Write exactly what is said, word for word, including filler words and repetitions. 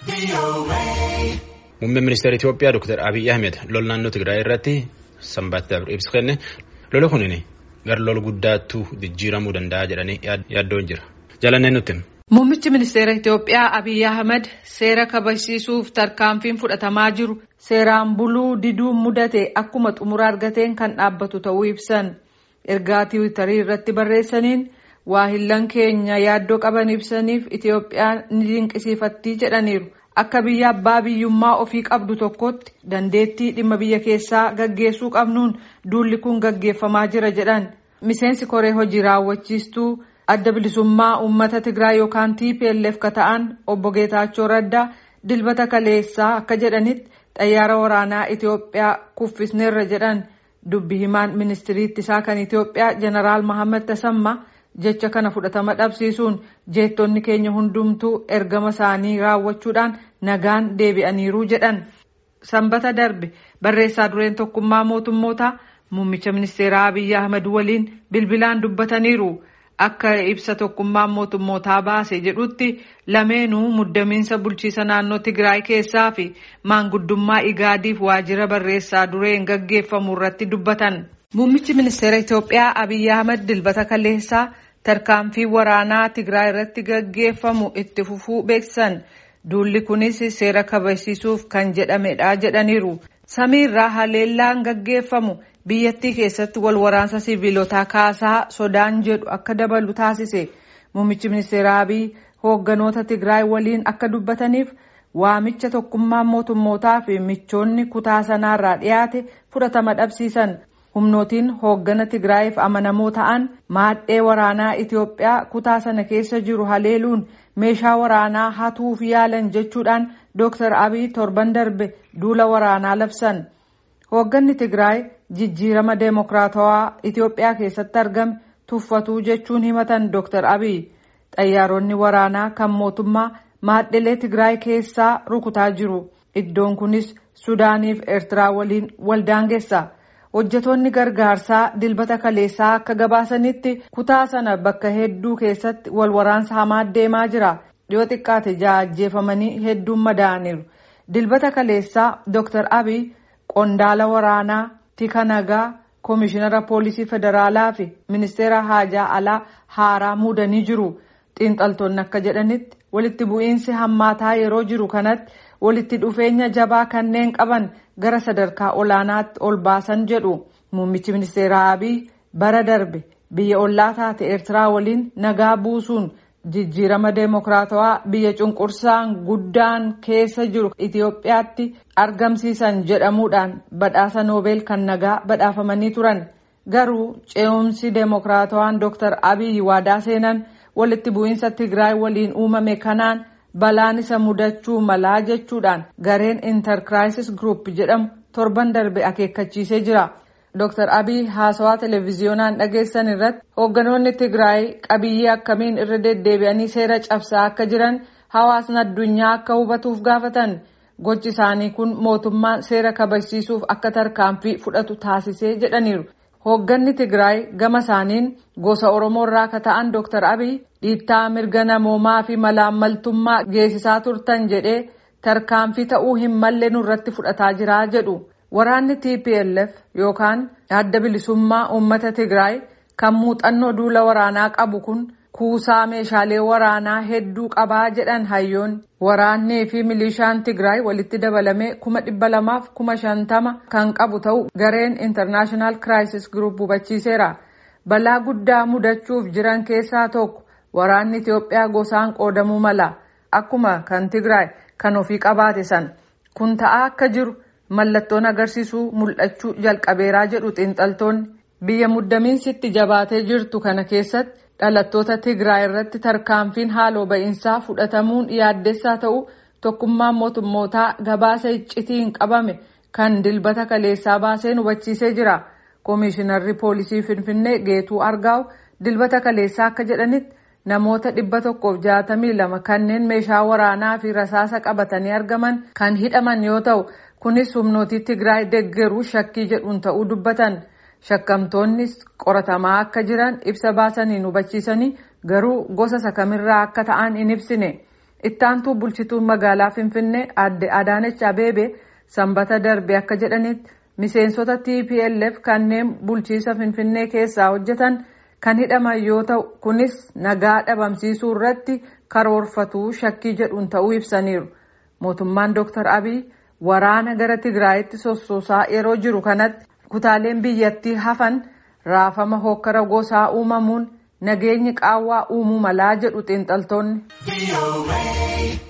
Muummeen ministeera Itoophiyaa Doktar Abiy Ahmed lol naannoo Tigraay irratti sanbata dabre ibsa kenne lola kunini gar lol guddaatu jijjiiramuu danda'a jedhanii yaaddoon jira. Jalanneen nutti. Muummichi ministeera Itoophiyaa Abiy Ahmed seera kabachiisuuf tarkaanfiin fudhatamaa jiru seeraan buluu diduu mudate akkuma xumura argateen kan dhaabbatu ta'uu ibsan. Ergaa Tiwiitarii irratti barreessaniin waahillan keenya yaaddoo qaban ibsaniif Itoophiyaan ni dinqisiifatti jedhaniiru. Akka biyya abbaa biyyummaa ofii qabdu tokkotti dandeettii dhimma biyya keessaa gaggeessuu qabnuun duulli kun gaggeeffamaa jira jedhan. Miseensi koree hojii raawwachiistuu adda bilisummaa uummata Tigraay yookaan T P L F ka ta'an obbo Geetaachoo Raddaa dilbata kaleessaa akka jedhanitti xayyaara waraanaa Itoophiyaa kuffisneerra jedhan. Dubbi himaan ministirii ittisaa kan Itoophiyaa Jeneraal Mohaammed Tasammaa jecha kana fudhatama dhabsiisuun jeettonni keenya hundumtuu ergama isaanii raawwachuudhaan nagaan deebi'aniiru jedhan. Sanbata darbe barreessaa dureen tokkummaa mootummootaa muummicha ministeeraa Abiy Ahmed waliin bilbilaan dubbataniiru. Akka ibsa tokkummaan mootummootaa baase jedhutti lameenuu muddamiinsa bulchiisa naannoo Tigraay keessaa fi maanguddummaa Igaadiif waajjira barreessaa dureen gaggeeffamu irratti dubbatan. Muummichi ministeera Itoophiyaa Abiy Ahmed dilbata kaleessaa tarkaanfii waraanaa Tigraay irratti gaggeeffamu itti fufuu beeksisan. Duulli kunis seera kabachiisuuf kan jedhamedha jedhaniiru. Samiirraa haleellaan gaggeeffamu biyyattii keessatti wal waraansa siviilotaa kaasaa sodaan jedhu akka dabalu taasise. Muummichi ministeera Abiy hoogganoota Tigraay waliin akka dubbataniif waamicha tokkummaan mootummootaa fi michoonni kutaa sanaarraa dhiyaate fudhatama dhabsiisan. Humnootiin hooggana Tigraayiif amanamoo ta'an maadhee waraanaa Itoophiyaa kutaa sana keessa jiru haleeluun meeshaa waraanaa hatuuf yaalan jechuudhaan Doktar Abiy torban darbe duula waraanaa labsan. Hoogganni Tigraay jijjiirama deemokiraatawaa Itoophiyaa keessatti argame tuffatuu jechuun himatan Doktar Abiy. Xayyaaronni waraanaa kan mootummaa maadhelee Tigraay keessaa rukutaa jiru. Iddoon kunis Sudaaniif Eertiraa waliin waldaangeessa. Hojjetoonni gargaarsaa dilbata kaleessaa akka gabaasanitti kutaa sana bakka hedduu keessatti wal waraansa hamaa deemaa jira. Dhiyoo xiqqaate ja'a ajjeefamanii hedduun madaa'aniiru. Dilbata kaleessaa Doktar Abiy qondaala waraanaa, tika nagaa, koomishinara poolisii federaalaa fi ministeera haajaa alaa haaraa muudanii jiru. Xiinxaltoonni akka jedhanitti walitti bu'iinsi hammaataa yeroo jiru kanatti walitti dhufeenya jabaa kanneen qaban gara sadarkaa olaanaatti ol baasan jedhu. Muummichi ministeeraa Abiy bara darbe biyya ollaa taate Eertiraa waliin nagaa buusuun jijjiirama deemokiraatawaa biyya cunqursaan guddaan keessa jiru Itoophiyaatti argamsiisan jedhamuudhaan badhaasa Noobel kan nagaa badhaafamanii turan. Garuu ce'umsi deemokiraatawaan Doktar Abiy waadaa seenan walitti bu'iinsa Tigraay waliin uumame kanaan balaan isa mudachuu malaa jechuudhaan gareen Intercrisis Group jedhamu torban darbe akeekkachiisee jira. Doktar Abiy haasawaa televiziyoonaan dhageessan irratti hoogganoonni Tigraay qabiyyee akkamiin irra deddeebi'anii seera cabsaa akka jiran hawaasni addunyaa akka hubatuuf gaafatan. Gochi isaanii kun mootummaan seera kabachiisuuf akka tarkaanfii fudhatu taasisee jedhaniiru. Hoogganni Tigraay gama isaaniin gosa Oromoo irraa akka ta'an Doktar Abiy dhiittaa mirga namoomaa fi malaammaltummaa geessisaa turtan jedhee tarkaanfii ta'uu hin malle nurratti fudhataa jira jedhu. Waraanni T P L F yookaan adda bilisummaa uummata Tigraay kan muuxannoo duula waraanaa qabu kun kuusaa meeshaalee waraanaa hedduu qabaa jedhan hayyoon. Waraannii fi milishaan Tigraay walitti dabalamee kuma dhibba lamaaf kuma shantama kan qabu ta'u gareen International Crisis Group hubachiiseera. Balaa guddaa mudachuuf jiran keessaa tokko waraanni Itoophiyaa gosaan qoodamuu mala akkuma kan Tigraay kan ofii qabaate san. Kun ta'aa akka jiru mallattoon agarsiisuu mul'achuu jalqabeeraa jedhu xiinxaltoonni. Biyya muddamiinsitti jabaatee jirtu kana keessatti dhalattoota Tigraay irratti tarkaanfiin haaloo ba'iinsaa fudhatamuun yaaddessaa ta'u tokkummaan mootummootaa gabaasa iccitiin qabame kan dilbata kaleessaa baaseen hubachiisee jira. Koomishinarri poolisii Finfinnee Geetuu Argaaw dilbata kaleessaa akka jedhanitti namoota dhibba tokkoof jaatamii lama kanneen meeshaa waraanaa fi rasaasa qabatanii argaman kan hidhaman yoo ta'u kunis humnootii Tigraay deeggaruu shakkii jedhuun ta'uu dubbatan. Shakkamtoonnis qoratamaa akka jiran ibsa baasaniin hubachiisanii garuu gosa sakamirraa akka ta'an hin ibsine. Ittaantuu bulchituun magaalaa Finfinnee Aadde Adaanech Abeebee sanbata darbe akka jedhanitti miseensota T P L F kanneen bulchiisa Finfinnee keessaa hojjetan kan hidhaman yoo ta'u kunis nagaa dhabamsiisuu irratti karoorfatuu shakkii jedhuun ta'uu ibsaniiru. Mootummaan Dr. Abiy waraana gara Tigraayitti sossoosaa yeroo jiru kanatti kutaaleen biyyattii hafan raafama hokkara gosaa uumamuun nageenyi qaawwaa uumuu malaa jedhu xiinxaltoonni.